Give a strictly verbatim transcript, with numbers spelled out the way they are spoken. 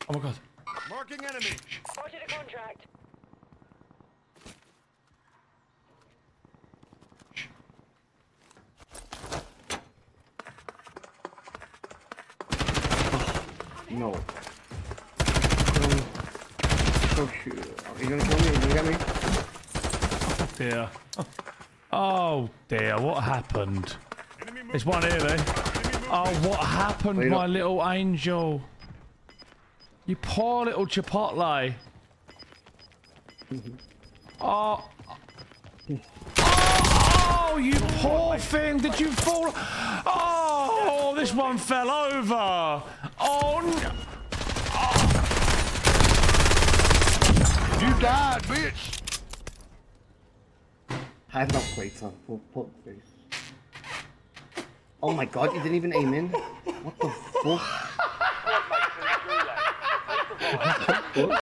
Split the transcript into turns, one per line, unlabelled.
Oh my god.
Marking enemy.
Spotted a contract.
No. Um, oh shoot. Are you gonna kill me? Are you gonna get me?
Dear. Oh dear, what happened?
Enemy
There's one here, though. Oh, what happened,
Wait
my
up.
little angel? You poor little Chipotle. Oh. Oh, you poor thing. Did you fall? Oh, this one fell over. Oh, no.
You died, bitch.
I have no plates on. Full full face. Oh my god, you didn't even aim in? What the fuck?
Squad mates are in the gulag. Take the